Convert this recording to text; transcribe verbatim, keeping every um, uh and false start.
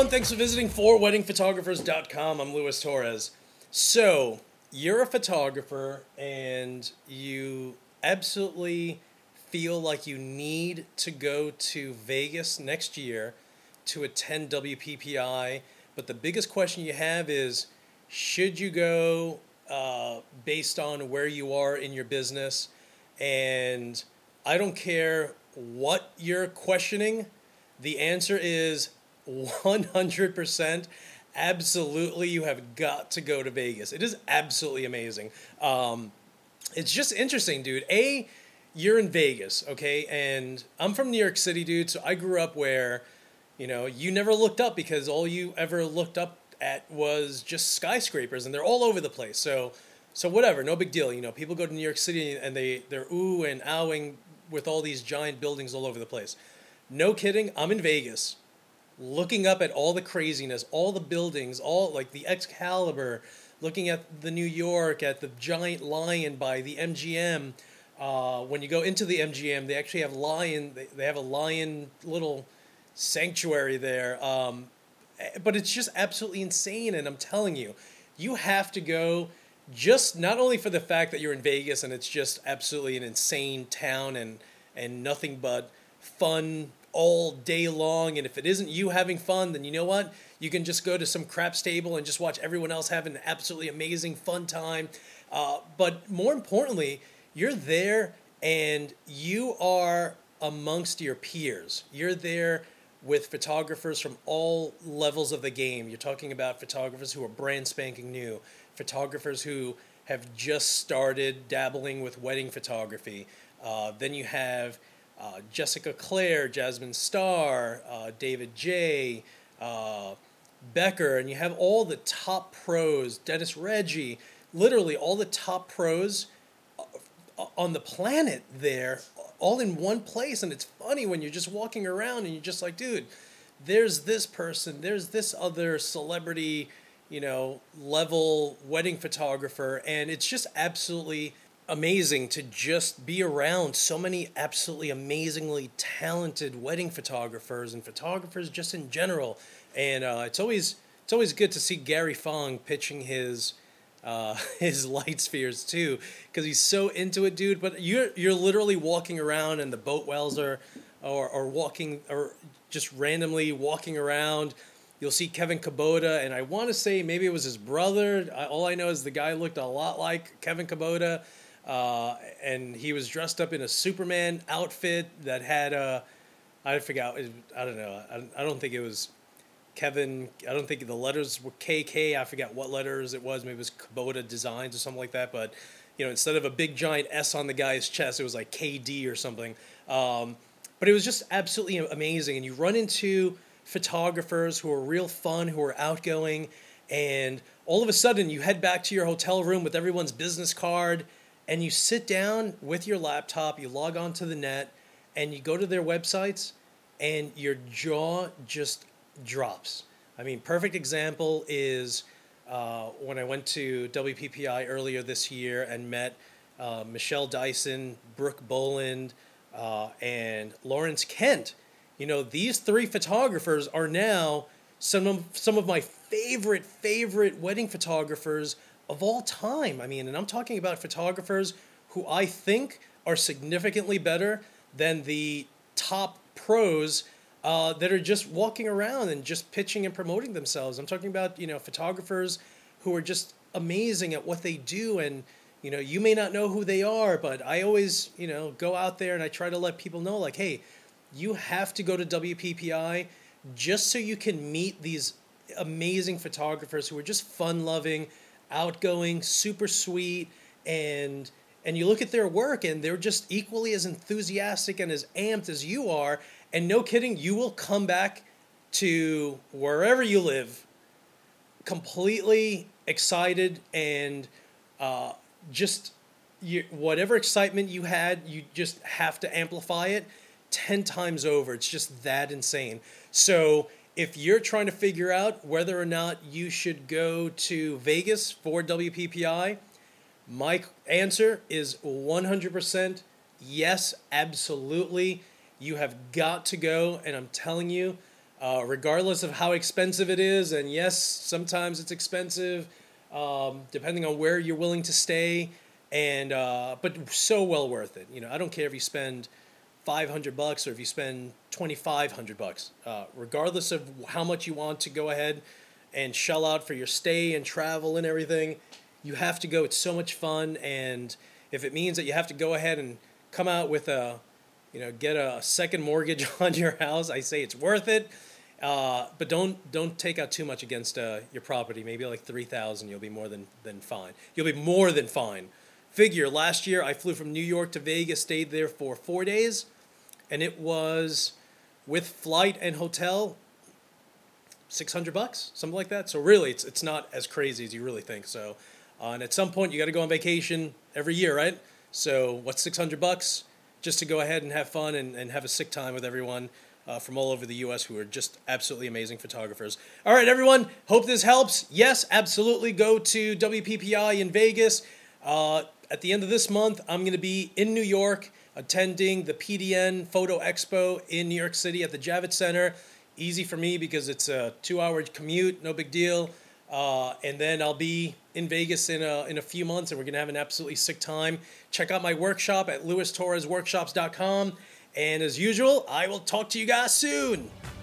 everyone, thanks for visiting for wedding photographers dot com. I'm Luis Torres. So, you're a photographer and you absolutely feel like you need to go to Vegas next year to attend W P P I, but the biggest question you have is, should you go uh, based on where you are in your business? And I don't care what you're questioning, the answer is one hundred percent. Absolutely, you have got to go to Vegas. It is absolutely amazing. Um, it's just interesting, dude. A, you're in Vegas, okay? And I'm from New York City, dude, so I grew up where, you know, you never looked up because all you ever looked up at was just skyscrapers, and they're all over the place. So, so whatever, no big deal. You know, people go to New York City and they, they're ooh and ahhing with all these giant buildings all over the place. No kidding, I'm in Vegas, looking up at all the craziness, all the buildings, all like the Excalibur, looking at the New York, at the giant lion by the M G M. Uh, when you go into the M G M, they actually have lion. They, they have a lion little sanctuary there. Um, but it's just absolutely insane. And I'm telling you, you have to go. Just not only for the fact that you're in Vegas and it's just absolutely an insane town and and nothing but fun all day long, and if it isn't you having fun, then you know what? You can just go to some crap stable and just watch everyone else having an absolutely amazing fun time. Uh, but more importantly, you're there and you are amongst your peers. You're there with photographers from all levels of the game. You're talking about photographers who are brand spanking new, photographers who have just started dabbling with wedding photography. Uh, then you have uh, Jessica Clare, Jasmine Starr, uh, David J, uh, Becker, and you have all the top pros, Dennis Reggie, literally all the top pros on the planet there, all in one place. And it's funny when you're just walking around and you're just like, dude, there's this person, there's this other celebrity, you know, level wedding photographer, and it's just absolutely amazing to just be around so many absolutely amazingly talented wedding photographers and photographers just in general. And uh, it's always it's always good to see Gary Fong pitching his uh, his light spheres too, because he's so into it, dude. But you're you're literally walking around, and the boat whales are or or walking or just randomly walking around. You'll see Kevin Kubota, and I want to say maybe it was his brother. I, all I know is the guy looked a lot like Kevin Kubota, uh, and he was dressed up in a Superman outfit that had a, I forgot, I don't know, I, I don't think it was Kevin, I don't think the letters were K K, I forgot what letters it was, maybe it was Kubota Designs or something like that, but, you know, instead of a big giant S on the guy's chest, it was like K D or something. Um, but it was just absolutely amazing, and you run into photographers who are real fun, who are outgoing, and all of a sudden you head back to your hotel room with everyone's business card, and you sit down with your laptop, you log on to the net, and you go to their websites, and your jaw just drops. I mean, perfect example is uh, when I went to W P P I earlier this year and met uh, Michelle Dyson, Brooke Boland, uh, and Lawrence Kent. You know, these three photographers are now some of, some of my favorite, favorite wedding photographers of all time. I mean, and I'm talking about photographers who I think are significantly better than the top pros uh, that are just walking around and just pitching and promoting themselves. I'm talking about, you know, photographers who are just amazing at what they do. And, you know, you may not know who they are, but I always, you know, go out there and I try to let people know, like, hey, you have to go to W P P I just so you can meet these amazing photographers who are just fun-loving, outgoing, super sweet, and and you look at their work and they're just equally as enthusiastic and as amped as you are. And no kidding, you will come back to wherever you live completely excited and uh, just you, whatever excitement you had, you just have to amplify it ten times over. It's just that insane. So if you're trying to figure out whether or not you should go to Vegas for W P P I, my answer is one hundred percent yes, absolutely. You have got to go, and I'm telling you, uh, regardless of how expensive it is. And yes, sometimes it's expensive, um, depending on where you're willing to stay. And uh, but so well worth it. You know, I don't care if you spend five hundred bucks or if you spend twenty-five hundred bucks. Uh, regardless of how much you want to go ahead and shell out for your stay and travel and everything, you have to go. It's so much fun. And if it means that you have to go ahead and come out with a, you know, get a second mortgage on your house, I say it's worth it. Uh, but don't don't take out too much against uh, your property. Maybe like three thousand. You'll be more than than fine. You'll be more than fine. Figure, last year I flew from New York to Vegas, stayed there for four days, and it was, with flight and hotel, six hundred bucks, something like that. So really, it's it's not as crazy as you really think. So, uh, and at some point, you got to go on vacation every year, right? So what's six hundred bucks just to go ahead and have fun and, and have a sick time with everyone uh, from all over the U S who are just absolutely amazing photographers. All right, everyone, hope this helps. Yes, absolutely, go to W P P I in Vegas. Uh, At the end of this month, I'm going to be in New York attending the P D N Photo Expo in New York City at the Javits Center. Easy for me because it's a two-hour commute, no big deal. Uh, and then I'll be in Vegas in a, in a few months, and we're going to have an absolutely sick time. Check out my workshop at louis torres workshops dot com. And as usual, I will talk to you guys soon.